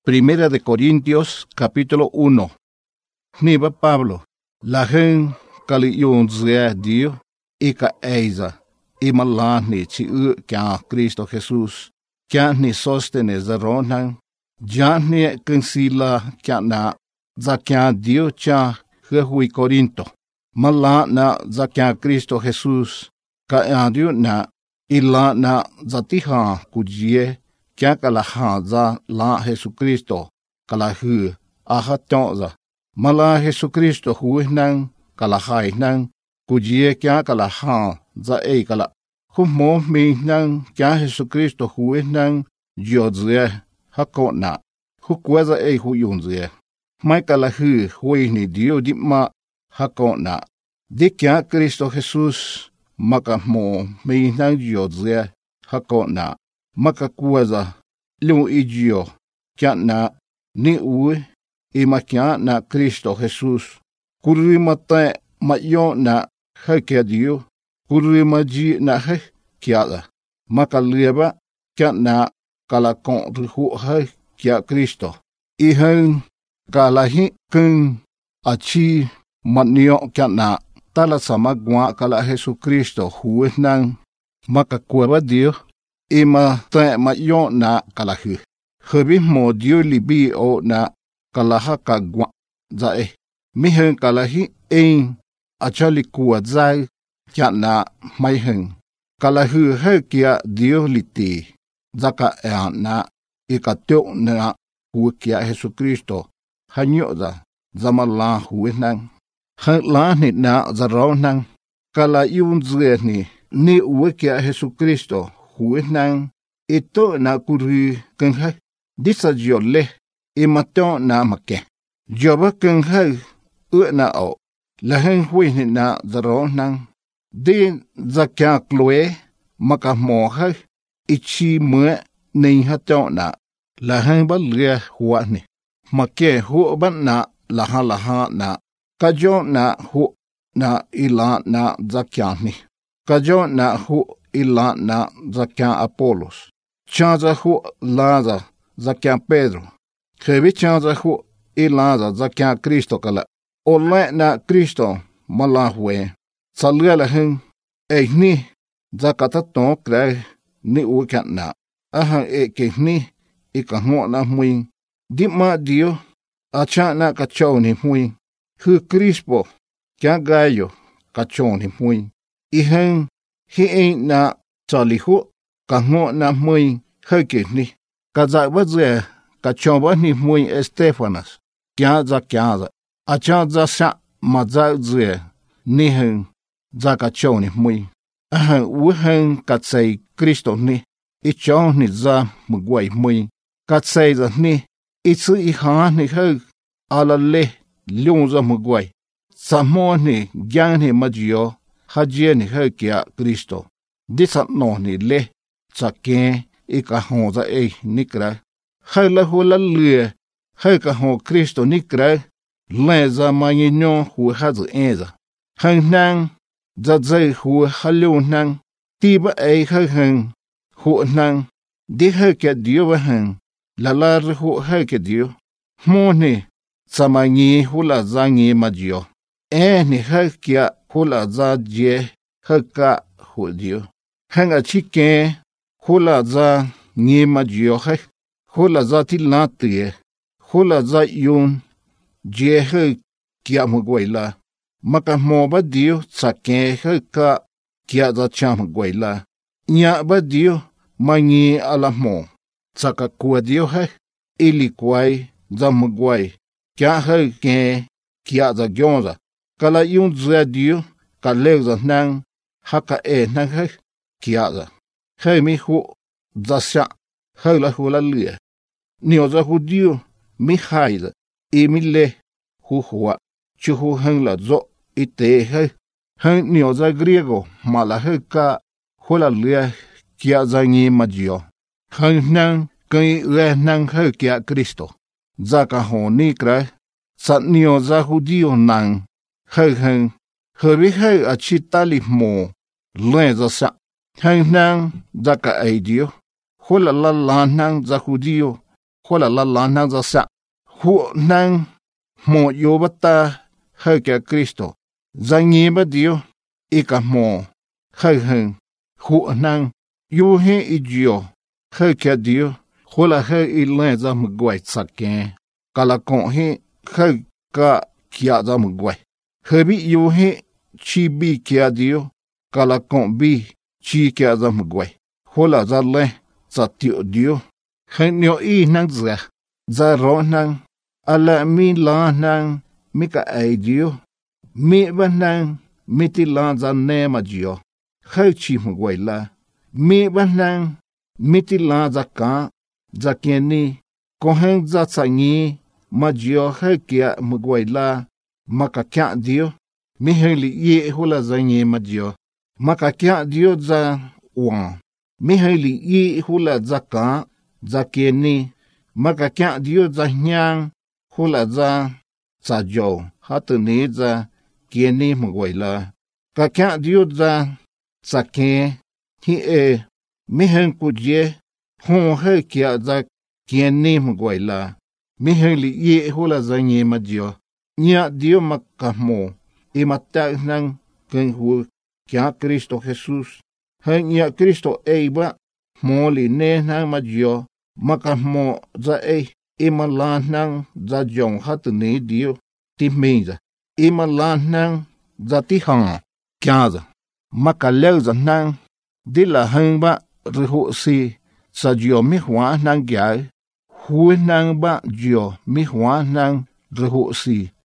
Primera de Corintios, capítulo 1. Niba Pablo, la gente caliun zia Dio, ika eiza, imalani chi kya Cristo Jesus, kya ni sostene zaronan, jani kensila kya na, za kya Dio cha hui Corinto, mala na za kya Cristo Jesus, ka adio na, ila na zatiha kujie, kya kalaha za la Jesucristo, kalahu, aha tonza, mala Jesucristo hui nang, kalahai nang, kujie kya kalaha za kala. Humo mi nang kya Jesucristo hui nang, jiodzie, hako na, hukweza huyunzie. Mai kalahu hui ni Dio dipma, hako na. Di kya Cristo Jesus, maka mo mi nang jiodzie, hako na. Maka kuwaza liu ijio kya na ni uwe ima kya na Cristo Jesus. Kurima te mayo na heke Dio. Kurima ji na he kya da. Maka lieba kya na kalakon rihu he kya Cristo. Ihan kalahi keng achi matnyo kya na tala sama gwa kala Jesu Cristo huwe nang maka kuwa Dio. Ima te mayo na kalahu. Hebi mo Dio libi o na kalaha kagwa zae. Mihen kalahi achali kuwa zai kya na maihen. Kalahu he kia Dio liti. Zaka na ikatyo na huwe kia Jesu Cristo. Hanyo za zamala huwe nang. Hela ni na zaro nang. Kala yun zue ni uwe kia Jesu Cristo. Huwe nang ito na kuri kengha disa jiole imato na make joba kengha na o lahen huwe na zaro nang di zakya kloe maka moha ichi mue nei hato na lahen balia huwa ni make hu ban na laha na kajo na hu na ila na zakya ni kajo na hu ila na zakya Apolos. Chanza hu laza zakya Pedro. Kevi chanza hu ilaza zakya Cristo kala. Ole na Cristo malahwe. Salgala hen ni zakata ton kre ni ukat na. Aha ni ikaho na muin. Dima Dio acha na kacho ni muin. Hu Crispo kya gayo kacho ni muin. Ihan hi na chalihu kaho na mui heke ni kaza waze kachomba ni mui Estefanas kya za acha za sa maza ze ni hen za kacho ni mui aha uhen katsai Kristo ni icho ni za mugwai mui katsai za ni itsu iha ni he ala le liu za mugwai samo ni gyang ni majio hajie ni he kia Kristo. Disa no ni le chake ika honza nikra. Hala hula lue heka ho Kristo nikra leza mayinyo hu hazu eza. Hang nang zazay hu halu nang tiba hang hu nang di heke Dio wahang lalar hu heke Dio. Moni samanyi hula zangi majio. Ni hekia hula za je heka hu Dio. Hanga chike hula za nye majio he hula za tilatye hula za yun je he kia mugwaila maka moba Dio tsake he ka kia za chamugwaila nya ba Dio manyi alamo tsaka kuwa Dio he ili kwai za mugwai kia he ke kia za gyonza kala yun za Dio ka leza nang haka nang he kiaza. Hei mi hu zasya. Hei la hu la lia. Nio za hu Dio mi haida. Mi le hu hua. Chuhu heng la zo ite hei. Hei nio za griego ma la hei ka hu la lia kiaza ngi majio. Hei nang kai ue nang hei kia Kristo. Zaka ho ni krai. Sat nio za hu Dio nang. Hei hei. Hei hei achitali mo. Luen za sa. Hang nang zaka Dio, hula la nang za Dio, hoặc là la năng ra sa hu năng mo yo bata hơi kia Cristo ra nhị ba Dio y cả mo hơi hơn hu năng yo he idio hơi kia Dio hoặc là hơi y lên ra một quậy sạc kén cả là con he hơi cả kia ra một quậy hơi bị yo he chi bi kia Dio cả là con bi chi kia ra một quậy hoặc là ra lên ra tiểu Dio hơi nhiều y năng ra rõ năng ala mi la năng mi ka ai Dio mi ba năng mi ti la ra ne ma Dio hơi chi một quậy là mi ba năng mi ti la ra cả ra kia ni con hang ra sa nhi ma Dio hơi kia một quậy là ma ka kia Dio mi hơi li ye hula ra nhi ma Dio ma ka kia Dio ra wang mi hơi li ye hula ra cả ra kia ni ma ka kia Dio ra nhang hula ra sa jo ha tu ni ra kia ni một quậy là ka kia Dio ra sa kia hi e mi hơi ku je hong hơi kia ra kia ni một quậy là mi hơi li ye hula ra nhi ma Dio nya Dio ma ka mo y mata nang keng hu kia Cristo Jesus hay nya Cristo e ba mo li ne nang ma Dio ma ka mo za e y ma la nang za jong hat ni Dio ti mi za y ma la nang za ti hang kia za ma ka le za nang di la hang ba ri hu si sa Dio mi hwa nang gya hu nang ba Dio mi hwa nang ri hu si